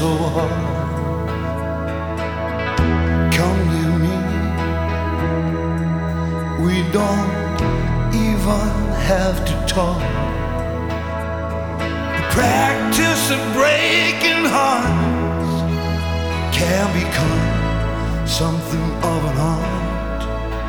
so hard. Come near me. We don't even have to talk. The practice of breaking hearts can become something of an art.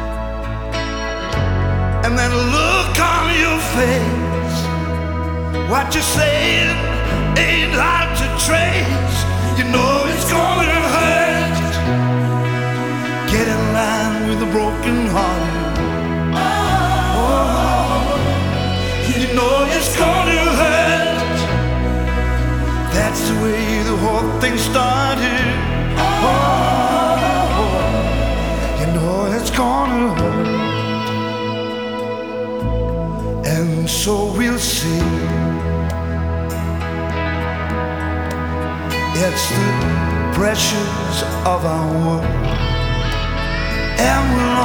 And that look on your face, what you're saying ain't hard to trace. You know it's gonna hurt. Get in line with a broken heart. Oh, you know it's gonna hurt. That's the way the whole thing started. Oh, you know it's gonna hurt. And so we'll see. It's the pressures of our world. And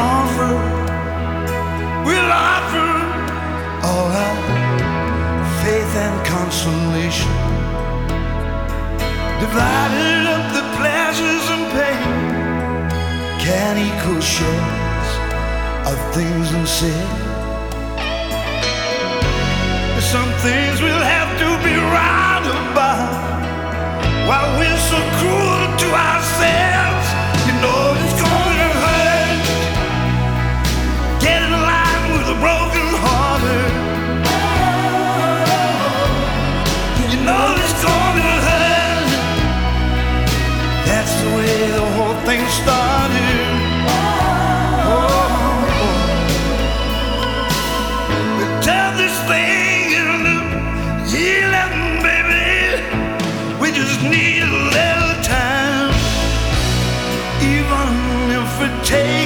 we'll offer all our faith and consolation. Divided up the pleasures and pain, can equal shares of things unsaid. Some things we'll have to be right about, while we're so cruel to ourselves. You know it's gonna hurt. Get in line with a broken hearted. You know it's gonna hurt. That's the way the whole thing started. We tell this thing in the year 11, baby. We just need a little time, even if it takes